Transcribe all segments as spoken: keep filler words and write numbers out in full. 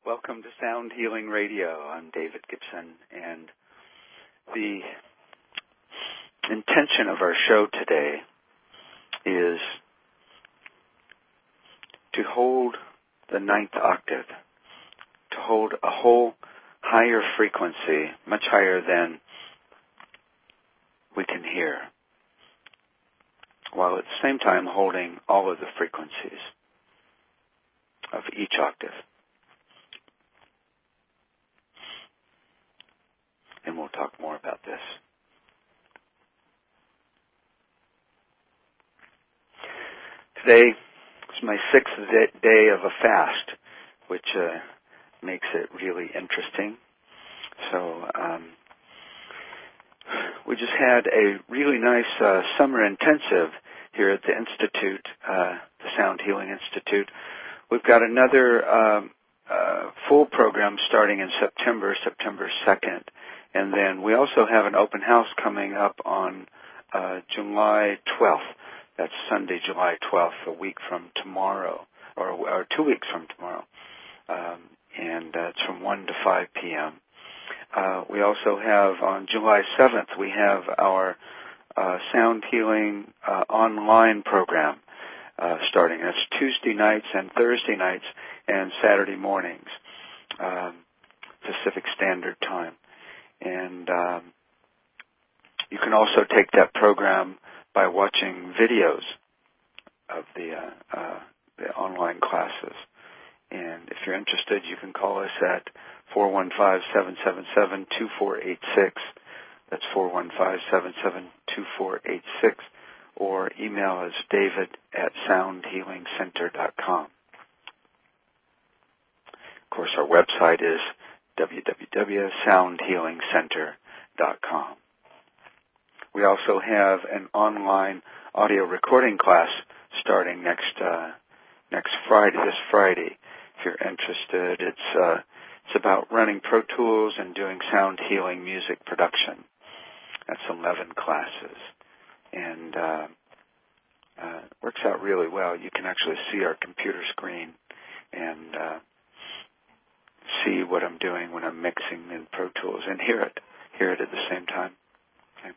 Welcome to Sound Healing Radio. I'm David Gibson, and the intention of our show today is to hold the ninth octave, to hold a whole higher frequency, much higher than we can hear, while at the same time holding all of the frequencies of each octave. And we'll talk more about this. Today is my sixth day of a fast, which uh, makes it really interesting. So um, we just had a really nice uh, summer intensive here at the Institute, uh, the Sound Healing Institute. We've got another um, uh, full program starting in September, September second. And then we also have an open house coming up on uh, July twelfth. That's Sunday, July twelfth, a week from tomorrow, or, or two weeks from tomorrow. Um, and uh, it's from one to five p.m. Uh, we also have on July seventh, we have our uh, Sound Healing uh, online program uh, starting. That's Tuesday nights and Thursday nights and Saturday mornings, um, Pacific Standard Time. And um, you can also take that program by watching videos of the, uh, uh, the online classes. And if you're interested, you can call us at four one five, seven seven seven, two four eight six. That's four one five, seven seven two four eight six. Or email us david at sound healing center dot com. Of course, our website is w w w dot sound healing center dot com. We also have an online audio recording class starting next uh, next Friday, this Friday. If you're interested, it's uh, it's about running Pro Tools and doing sound healing music production. That's eleven classes, and uh, uh, it works out really well. You can actually see our computer screen and uh, see what I'm doing when I'm mixing in Pro Tools and hear it, hear it at the same time. Okay.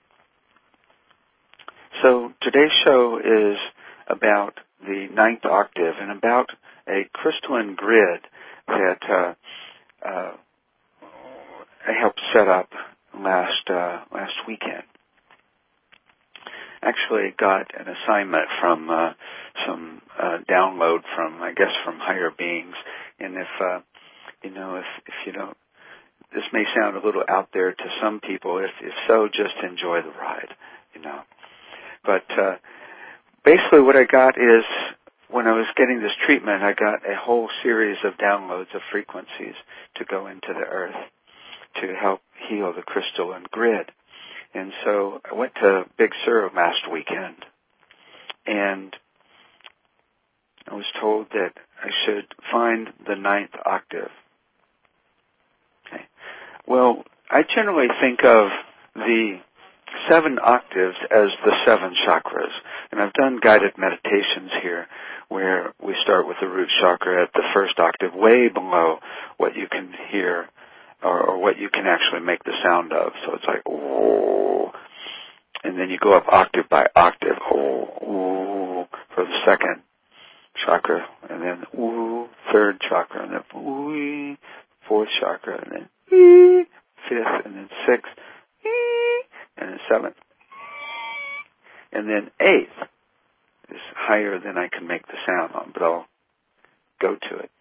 So today's show is about the ninth octave and about a crystalline grid that uh, uh, I helped set up last uh, last weekend. Actually, got an assignment from uh, some uh, download from, I guess, from higher beings, and if uh, You know, if, if you don't, this may sound a little out there to some people. If, if so, just enjoy the ride, you know. But uh, basically what I got is, when I was getting this treatment, I got a whole series of downloads of frequencies to go into the earth to help heal the crystalline grid. And so I went to Big Sur last weekend, and I was told that I should find the ninth octave. Okay. Well, I generally think of the seven octaves as the seven chakras. And I've done guided meditations here where we start with the root chakra at the first octave, way below what you can hear or, or what you can actually make the sound of. So it's like, oh, and then you go up octave by octave, oh, oh, for the second chakra, and then ooh, third chakra, and then ooh, fourth chakra, and then ee, fifth, and then sixth, ee, and then seventh, and then eighth is higher than I can make the sound on, but I'll go to it.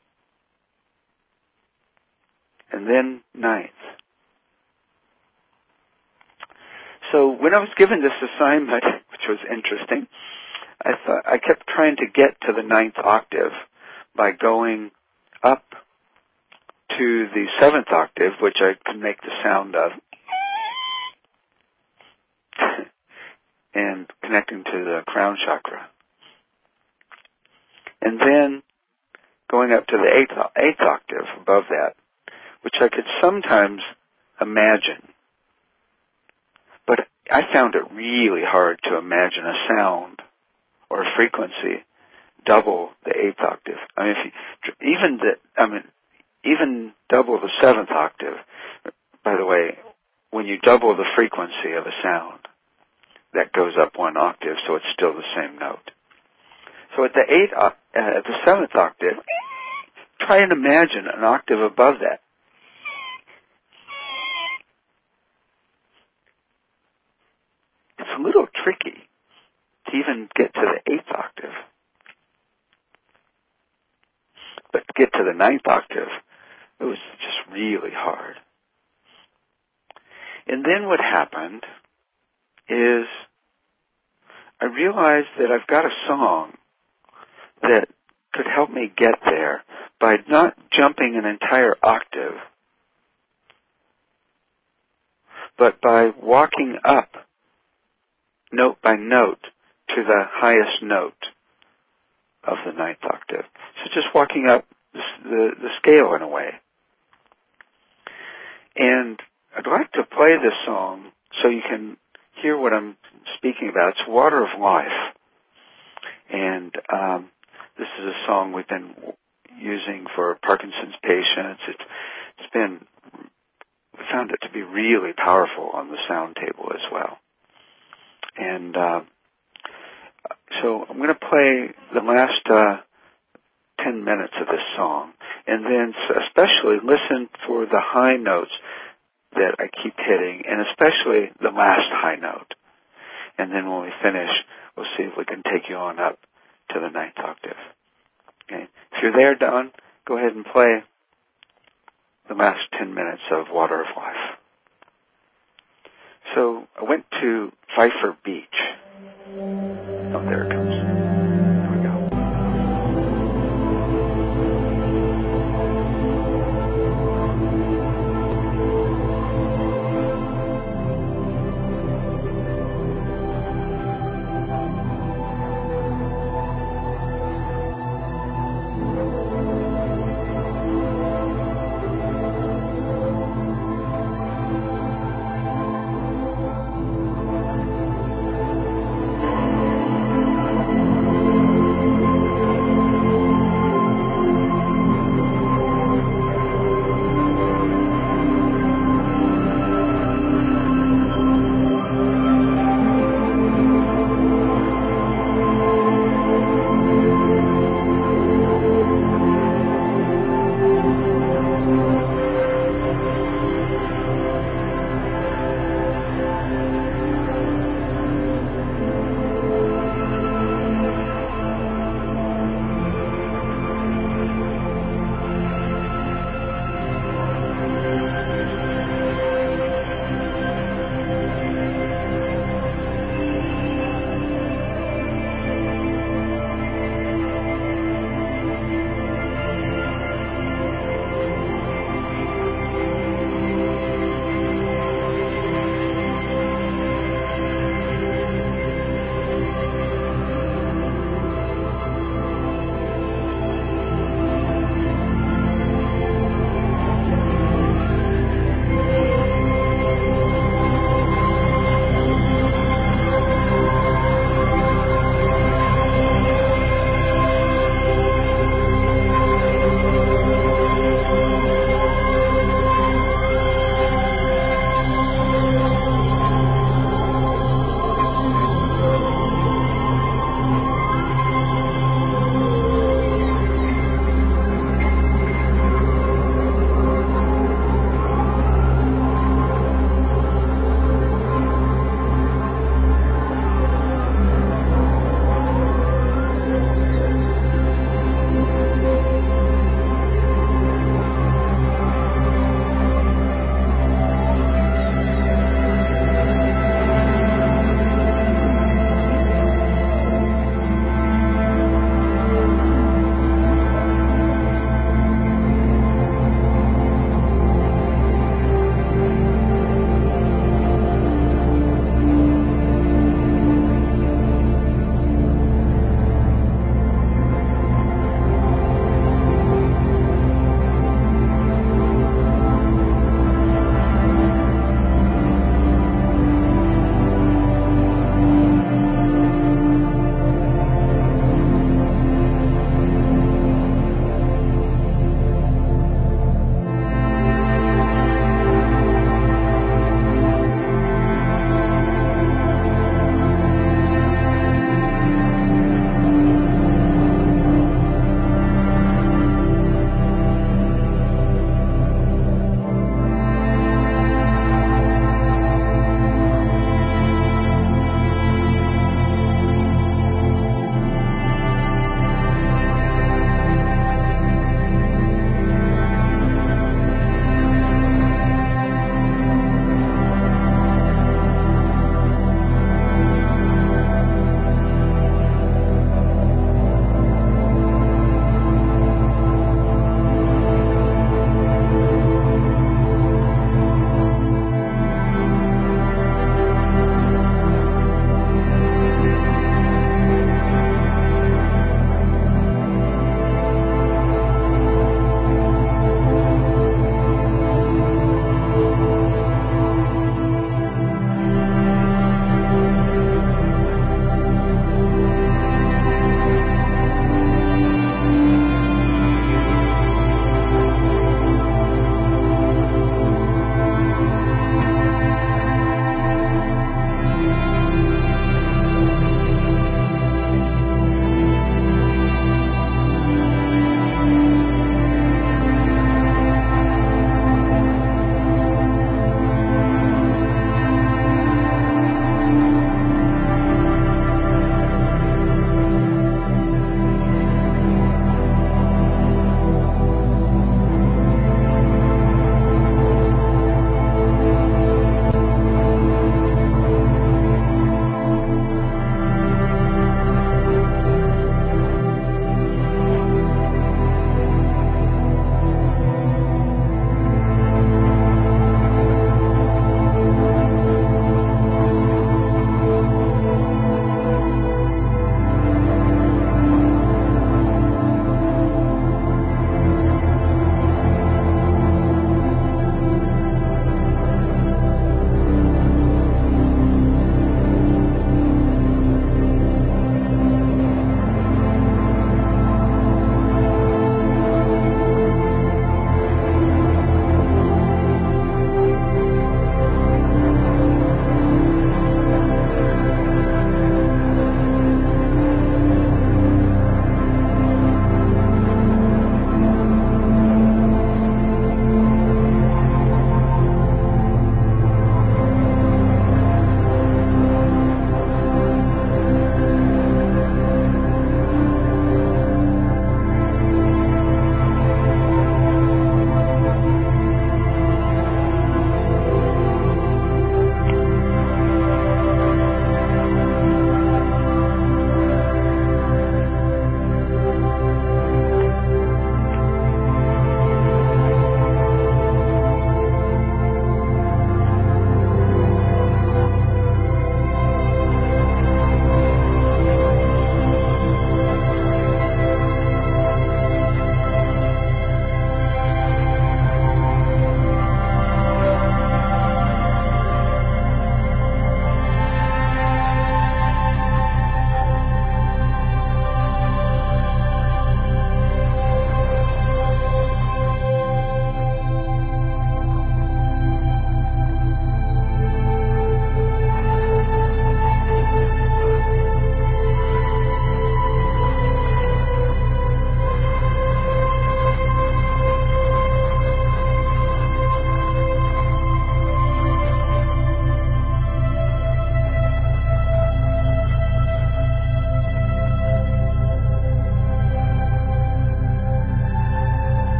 And then ninth. So when I was given this assignment, which was interesting, I thought I kept trying to get to the ninth octave by going up to the seventh octave, which I could make the sound of, and connecting to the crown chakra. And then going up to the eighth, eighth octave above that, which I could sometimes imagine. But I found it really hard to imagine a sound or a frequency double the eighth octave. I mean, if you, even the, I mean, even double the seventh octave. By the way, when you double the frequency of a sound, that goes up one octave, so it's still the same note. So at the eighth, uh, at the seventh octave, try and imagine an octave above that. It's a little tricky to even get to the eighth octave. But to get to the ninth octave, it was just really hard. And then what happened is I realized that I've got a song that could help me get there by not jumping an entire octave, but by walking up note by note to the highest note of the ninth octave. So just walking up the, the, the scale in a way. And I'd like to play this song so you can hear what I'm speaking about. It's Water of Life. And um, this is a song we've been using for Parkinson's patients. It's, it's been, we found it to be really powerful on the sound table as well. And uh, so I'm going to play the last uh, ten minutes of this song, and then especially listen for the high notes that I keep hitting, and especially the last high note. And then when we finish, we'll see if we can take you on up to the ninth octave. Okay. If you're there, Don, go ahead and play the last ten minutes of Water of Life. So I went to Pfeiffer Beach. Oh, there it comes. There we go.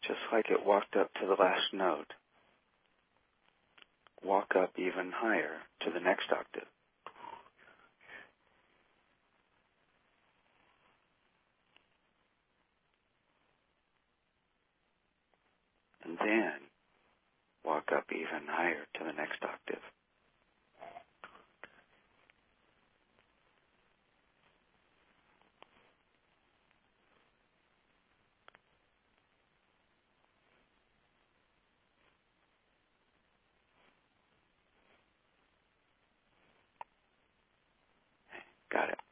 just like it walked up to the last note, walk up even higher to the next octave. And then walk up even higher to the next octave. Got it.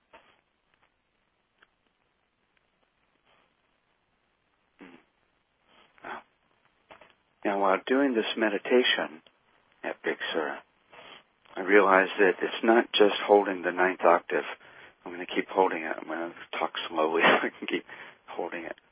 Wow. Now, while doing this meditation at Big Sur, I realized that it's not just holding the ninth octave. I'm going to keep holding it. I'm going to talk slowly so I can keep holding it.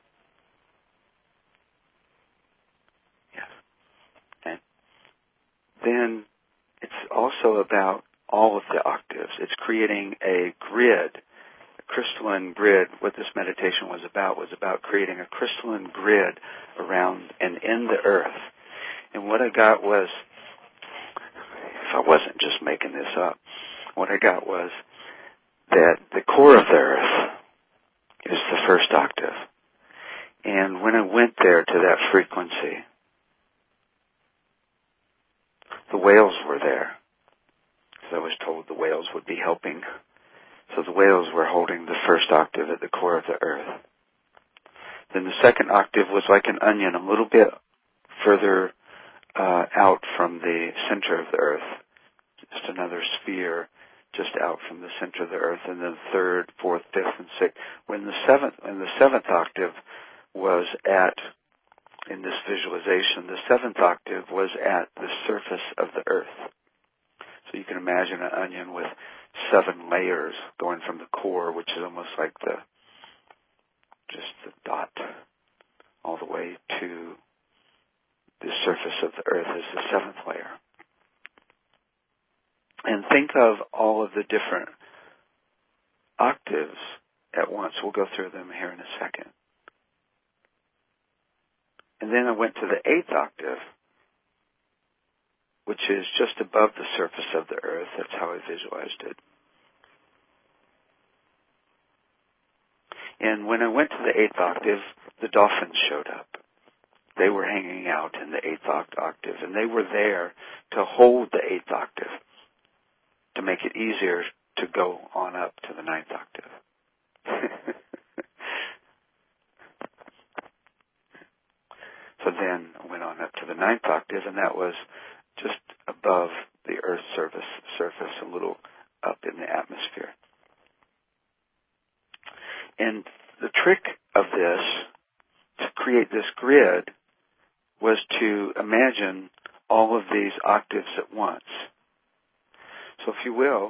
Yes. And then it's also about all of the octaves. It's creating a grid, a crystalline grid. What this meditation was about was about creating a crystalline grid around and in the earth. And what I got was, if I wasn't just making this up, what I got was that the core of the earth is the first octave. And when I went there to that frequency, the whales were there. Because I was told the whales would be helping. So the whales were holding the first octave at the core of the earth. Then the second octave was like an onion, a little bit further uh, out from the center of the earth. Just another sphere just out from the center of the earth. And then third, fourth, fifth, and sixth. When the seventh, and the seventh octave was at, in this visualization, the seventh octave was at the surface of the earth. So you can imagine an onion with seven layers going from the core, which is almost like the, just the dot, all the way to the surface of the earth as the seventh layer. And think of all of the different octaves at once. We'll go through them here in a second. And then I went to the eighth octave, which is just above the surface of the earth. That's how I visualized it. And when I went to the eighth octave, the dolphins showed up. They were hanging out in the eighth octave, and they were there to hold the eighth octave, to make it easier to go on up to the ninth octave. So then I went on up to the ninth octave, and that was just above the Earth's surface, surface, a little up in the atmosphere. And the trick of this, to create this grid, was to imagine all of these octaves at once. So if you will,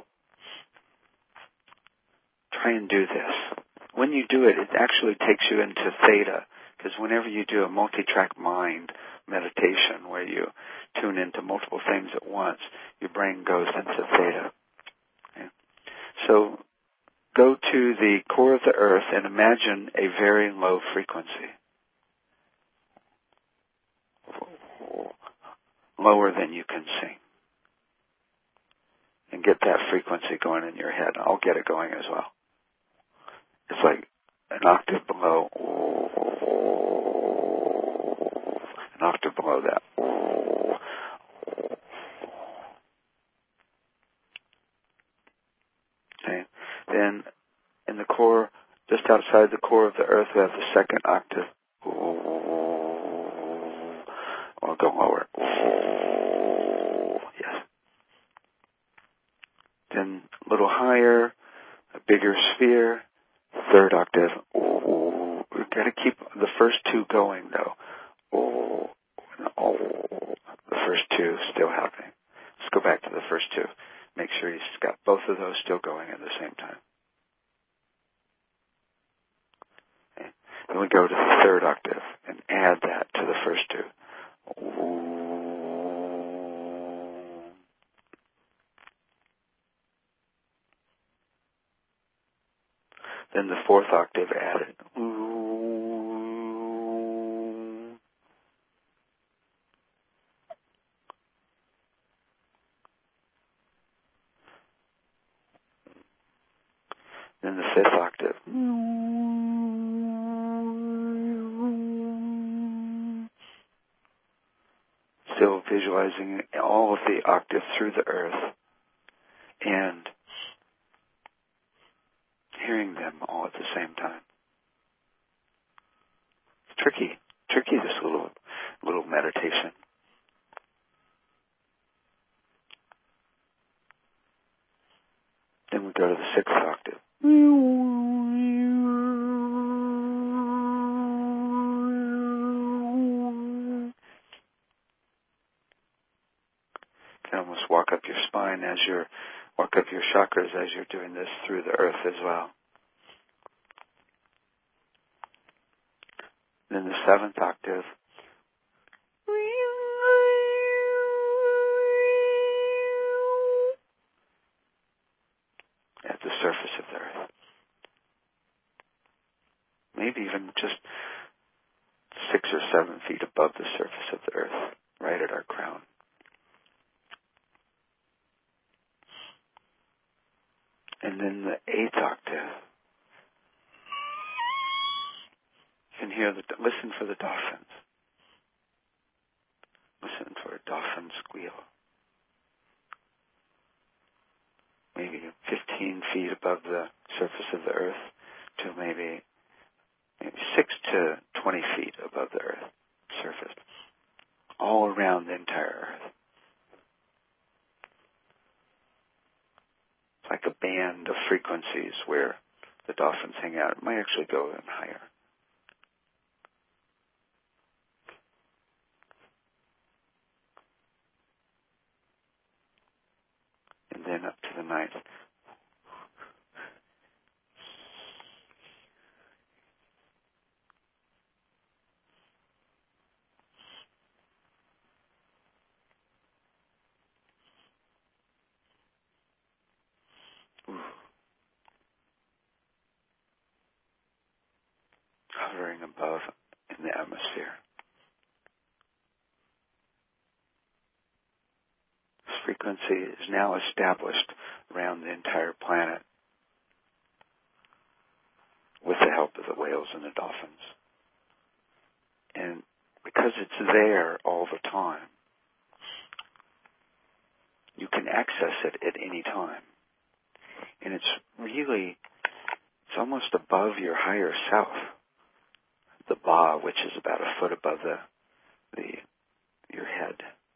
try and do this. When you do it, it actually takes you into theta, because whenever you do a multi-track mind meditation where you tune into multiple things at once, your brain goes into theta. Okay? So go to the core of the earth and imagine a very low frequency. Lower than you can sing. And get that frequency going in your head. I'll get it going as well. It's like an octave below, an octave below that. Okay. Then in the core, just outside the core of the earth, we have the second octave. Or go lower. Yes. Then a little higher, a bigger sphere, third octave. We've got to keep the first two going though. The first two still happening. Let's go back to the first two. Make sure he's got both of those still going at the same time. Okay. Then we go to the third octave and add that to the first two. Then the fourth octave added. Then the fifth octave. Still visualizing all of the octaves through the earth and hearing them all at the same time. It's tricky, tricky this little little meditation. Then we go to the sixth octave. You can almost walk up your spine as you're, walk up your chakras as you're doing this through the earth as well. Then the seventh octave. At the surface of the earth. Maybe even just six or seven feet above the surface of the earth, right at our crown. And then the eighth octave. You can hear the, listen for the dolphins. Listen for a dolphin squeal. Maybe fifteen feet above the surface of the earth to maybe maybe six to twenty feet above the earth surface. All around the entire earth. It's like a band of frequencies where the dolphins hang out. It might actually go even higher. And then up to the ninth. Ooh. Hovering above in the atmosphere. This frequency is now established around the entire planet with the help of the whales and the dolphins. And because it's there all the time, you can access it at any time. And it's really, it's almost above your higher self. The ba, which is about a foot above the, the your head.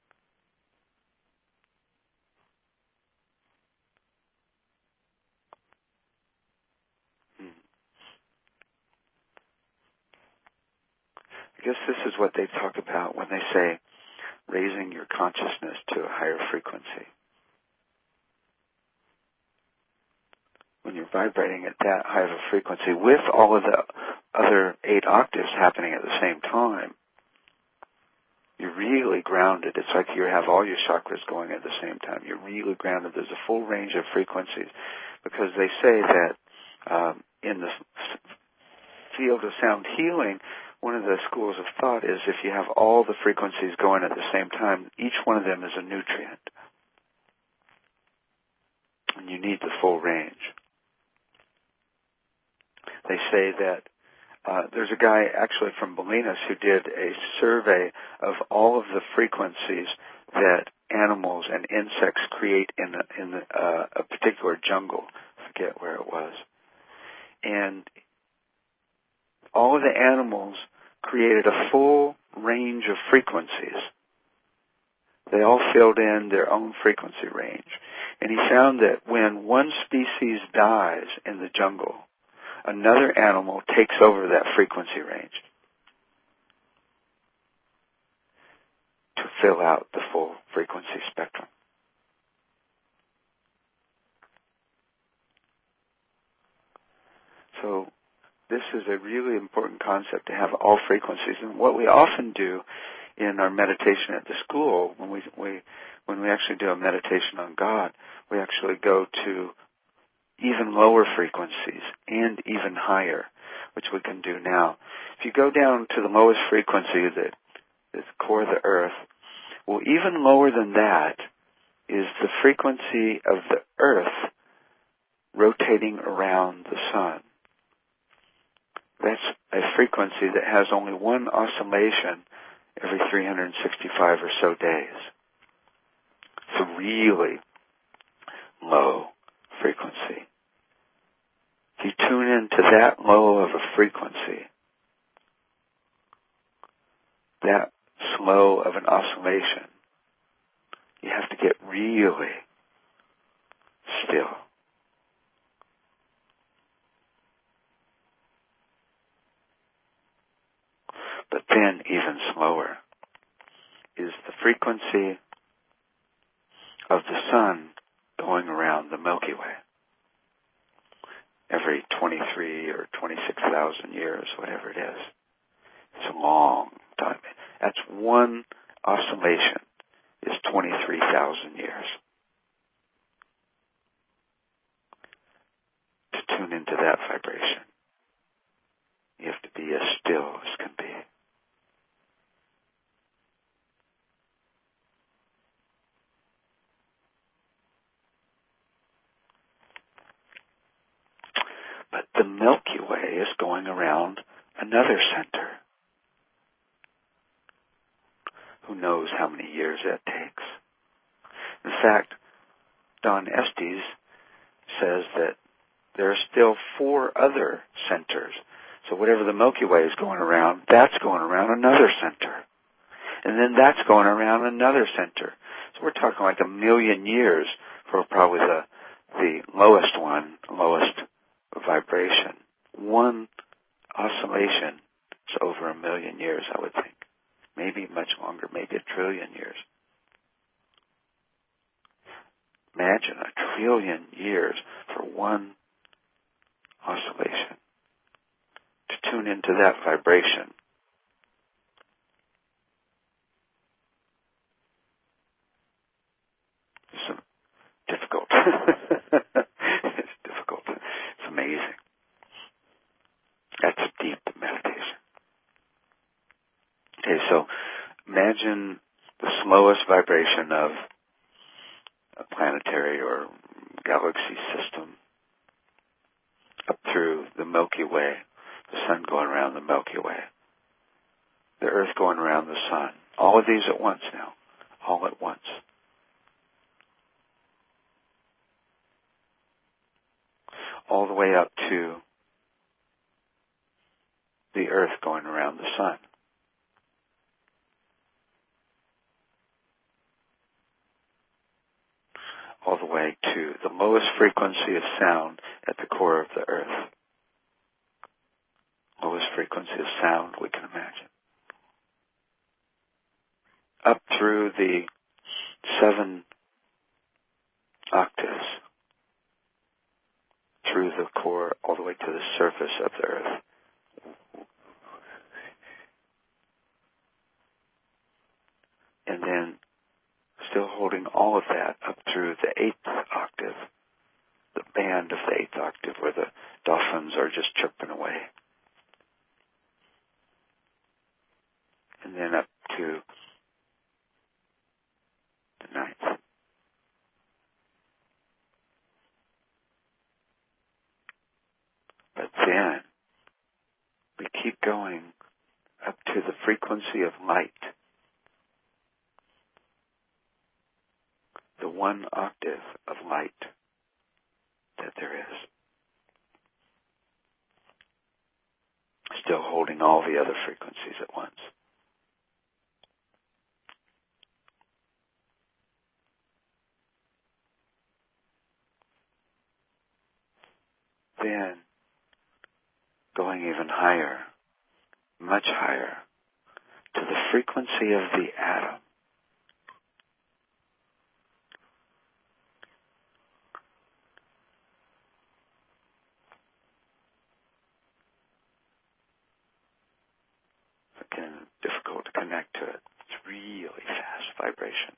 Hmm. I guess this is what they talk about when they say raising your consciousness to a higher frequency. When you're vibrating at that high of a frequency with all of the other eight octaves happening at the same time, you're really grounded. It's like you have all your chakras going at the same time. You're really grounded. There's a full range of frequencies because they say that um, in the field of sound healing, one of the schools of thought is if you have all the frequencies going at the same time, each one of them is a nutrient. And you need the full range. They say that uh, there's a guy actually from Bolinas who did a survey of all of the frequencies that animals and insects create in a, in a, uh, a particular jungle. I forget where it was. And all of the animals created a full range of frequencies. They all filled in their own frequency range. And he found that when one species dies in the jungle, another animal takes over that frequency range to fill out the full frequency spectrum. So this is a really important concept to have all frequencies. And what we often do in our meditation at the school, when we, we when we actually do a meditation on God, we actually go to even lower frequencies and even higher, which we can do now. If you go down to the lowest frequency, the, the core of the earth, well, even lower than that is the frequency of the earth rotating around the sun. That's a frequency that has only one oscillation every three hundred sixty-five or so days. It's a really low frequency. If you tune into that low of a frequency, that slow of an oscillation, you have to get really still. But then even slower is the frequency of the sun going around the Milky Way every twenty-three or twenty-six thousand years, whatever it is. It's a long time. That's one oscillation is twenty-three thousand years. To tune into that vibration, you have to be as still as can be. But the Milky Way is going around another center. Who knows how many years that takes? In fact, Don Estes says that there are still four other centers. So whatever the Milky Way is going around, that's going around another center. And then that's going around another center. So we're talking like a million years for probably the, the lowest one, lowest vibration. One oscillation is over a million years, I would think. Maybe much longer, maybe a trillion years. Imagine a trillion years for one oscillation. To tune into that vibration, it's difficult. It's difficult. It's amazing. That's a deep meditation. Okay, so imagine the slowest vibration of a planetary or galaxy system up through the Milky Way, the sun going around the Milky Way, the Earth going around the sun. All of these at once now, all at once. All the way up to the Earth going around the sun. All the way to the lowest frequency of sound at the core of the Earth. Lowest frequency of sound we can imagine. Up through the seven octaves. Through the core, all the way to the surface of the Earth. And then still holding all of that up through the eighth octave, the band of the eighth octave where the dolphins are just chirping away. And then up to the ninth. But then we keep going up to the frequency of light. The one octave of light that there is. Still holding all the other frequencies at once. Then, going even higher, much higher, to the frequency of the atom. Again, difficult to connect to it. It's really fast vibration.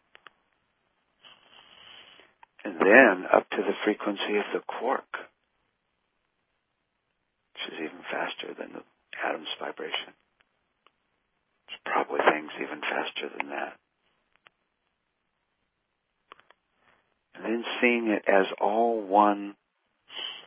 And then up to the frequency of the quark, which is even faster than the atom's vibration. There's probably things even faster than that. And then seeing it as all one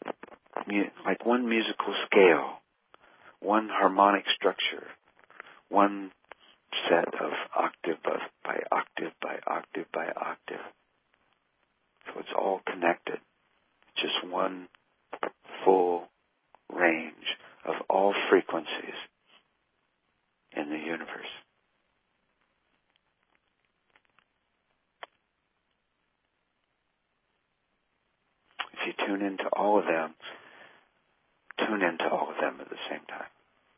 mu- like one musical scale, one harmonic structure, one set of octave by octave by octave by octave. So it's all connected. Just one full range of all frequencies in the universe. If you tune into all of them, tune into all of them at the same time.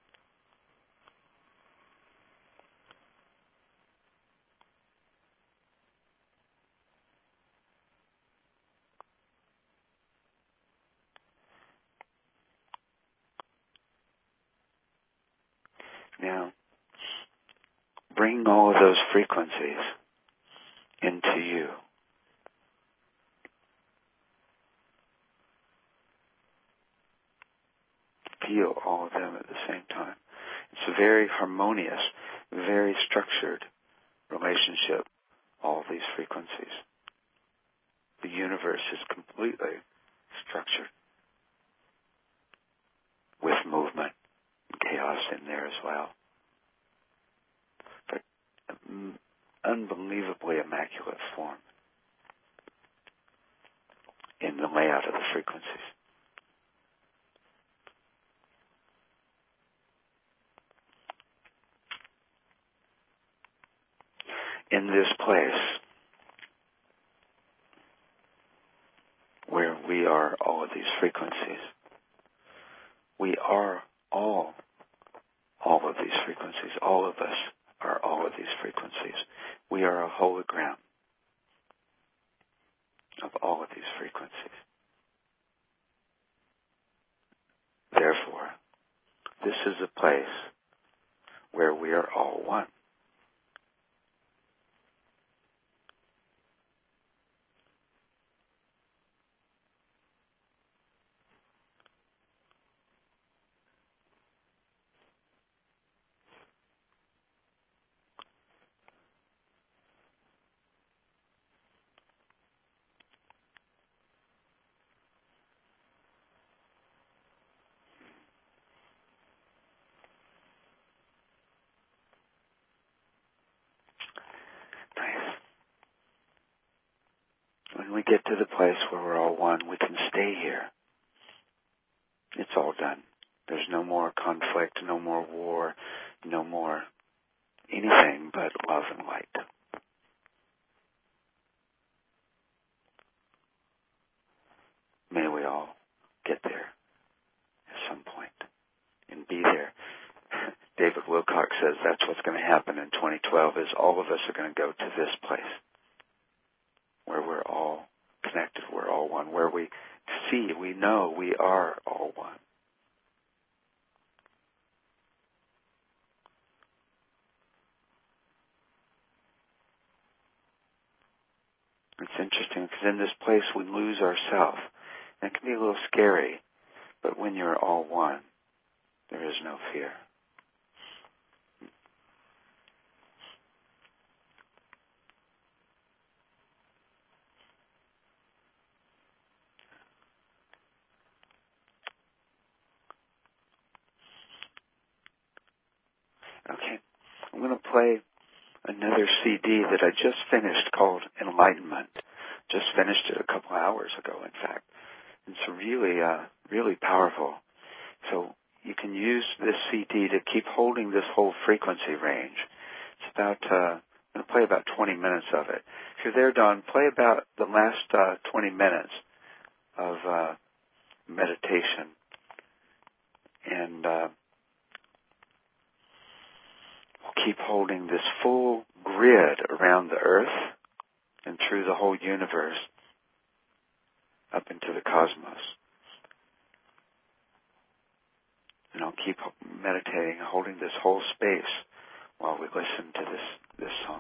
Now, bring all of those frequencies into you. Feel all of them at the same time. It's a very harmonious, very structured relationship, all of these frequencies. The universe is completely structured with movement and chaos in there as well. But um, unbelievably immaculate form in the layout of the frequencies. In this place where we are all of these frequencies, we are all, all of these frequencies. All of us are all of these frequencies. We are a hologram of all of these frequencies. Therefore, this is a place where we are all one. Nice. When we get to the place where we're all one, we can stay here. It's all done. There's no more conflict, no more war, no more anything but love and light. May we all get there at some point and be there. David Wilcock says that's what's going to happen in twenty twelve is all of us are going to go to this place where we're all connected, we're all one, where we see, we know we are all one. It's interesting because in this place we lose ourselves. And it can be a little scary, but when you're all one, there is no fear. Okay, I'm going to play another C D that I just finished called Enlightenment. Just finished it a couple hours ago, in fact. It's really, uh, really powerful. So you can use this C D to keep holding this whole frequency range. It's about, uh, I'm going to play about twenty minutes of it. If you're there, Don, play about the last uh, twenty minutes of uh, meditation. And uh, we'll keep holding this full grid around the earth and through the whole universe up into the cosmos. And I'll keep meditating, holding this whole space while we listen to this, this song.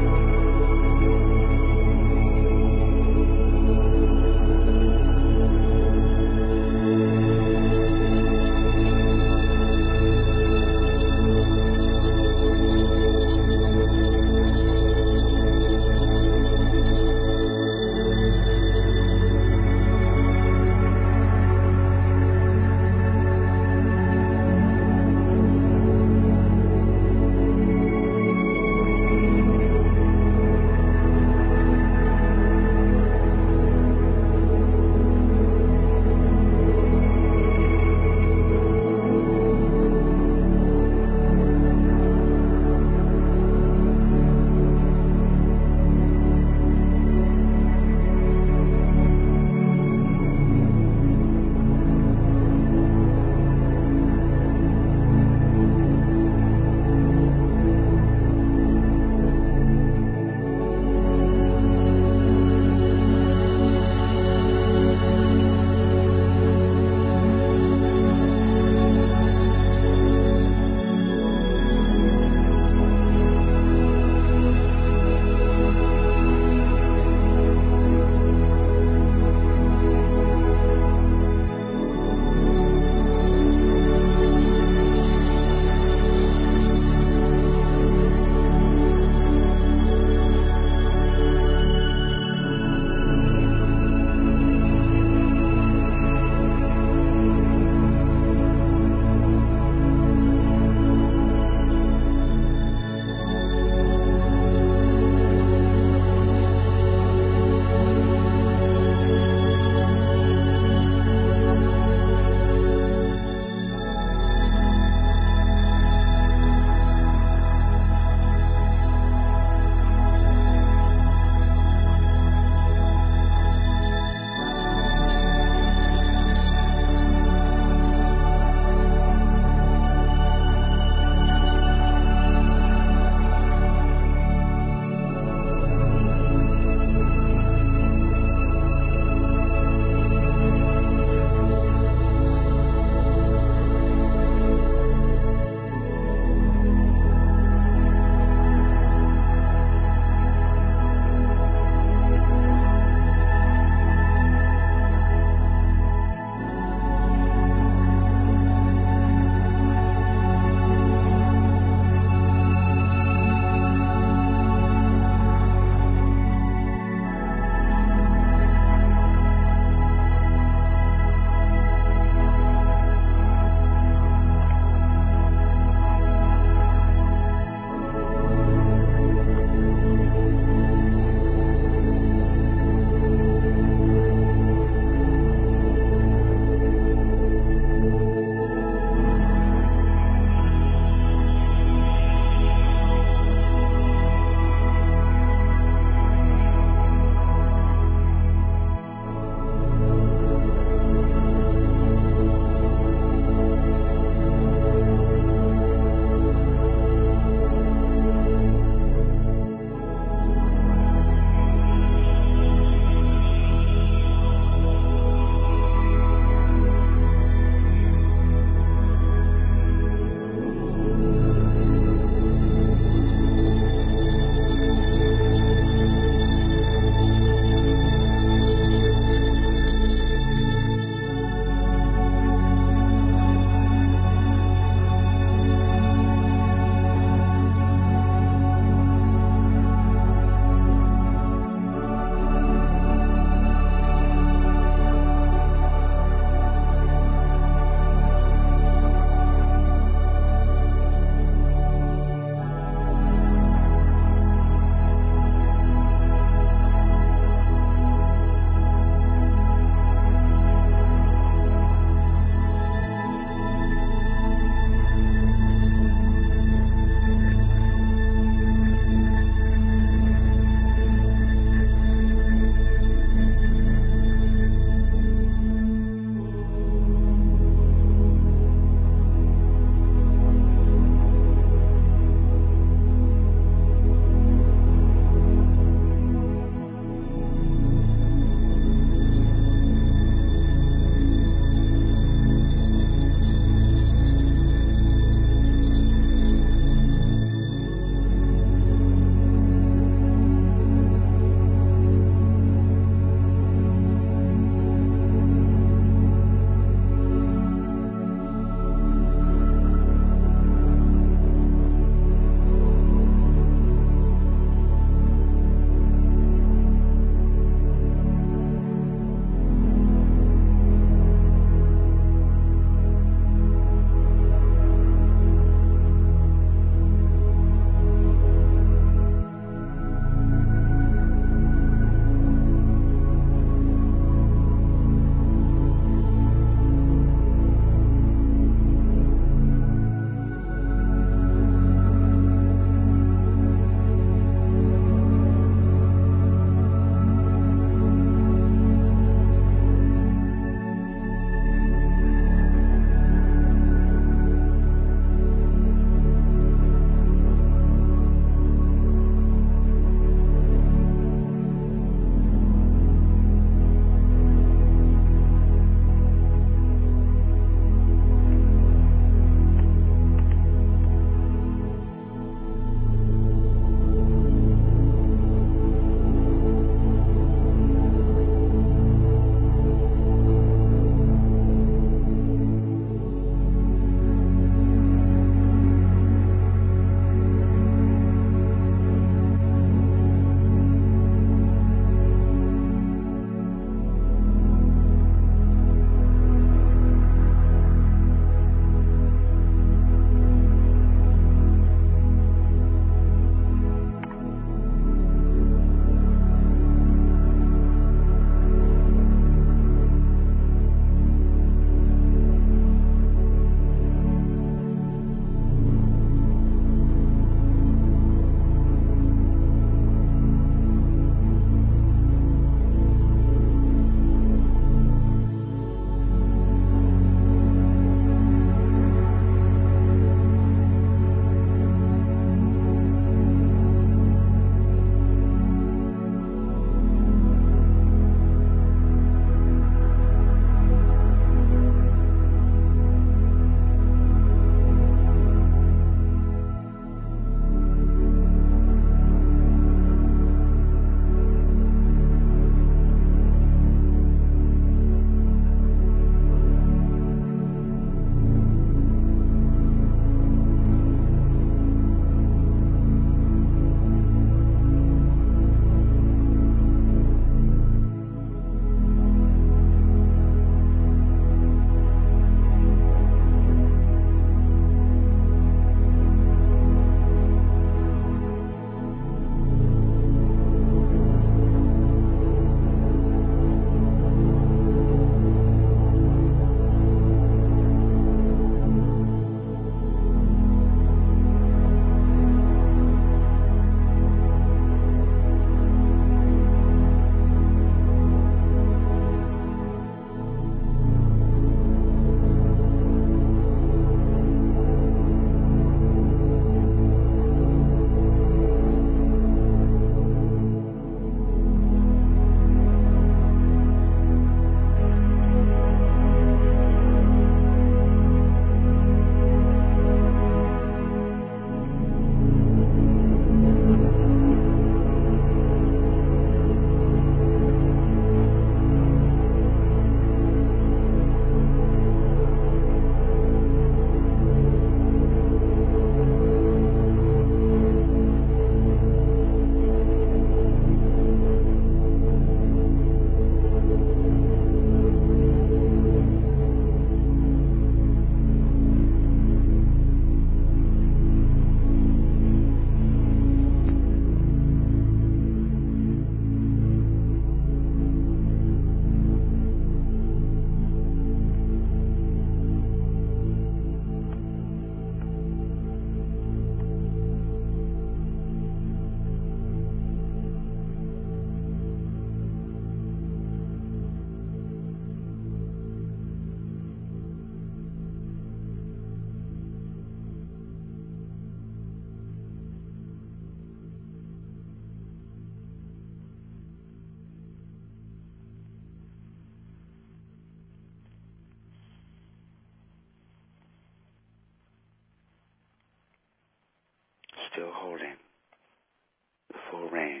still holding the full range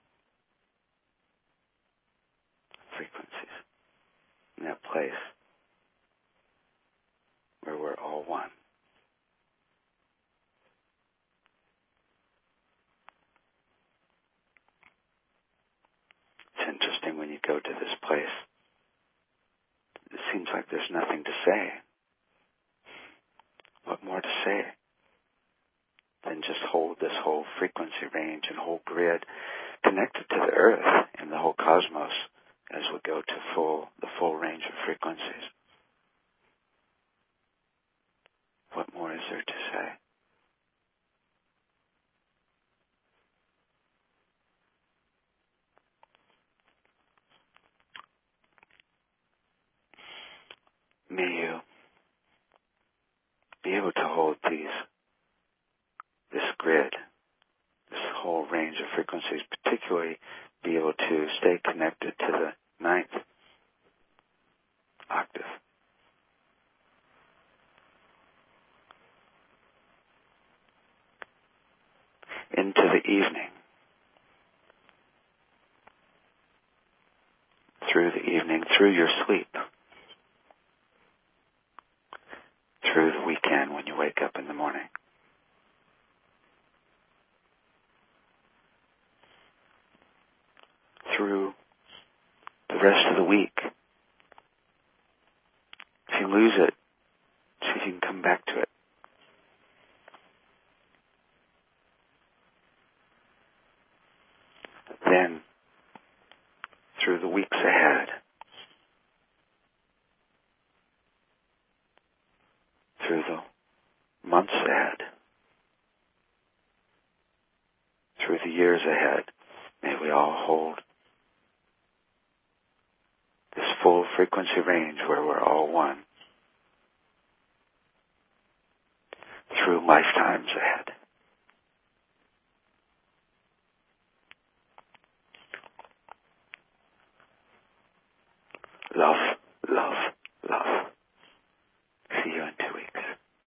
of frequencies in that place where we're all one. It's interesting when you go to this place, it seems like there's nothing to say. What more to say than just hold this whole frequency range and whole grid connected to the earth and the whole cosmos as we go to full the full range of frequencies. What more is there to say? May you be able to hold these, this grid, this whole range of frequencies, particularly be able to stay connected to the ninth octave. Into the evening. Through the evening, through your sleep. Through the weekend when you wake up in the morning. Through the rest of the week. If you lose it, see if you can come back to it. Then, through the weeks ahead, through the months ahead, through the years ahead, may we all hold this full frequency range where we're all one through lifetimes ahead. Love, love, love. See you in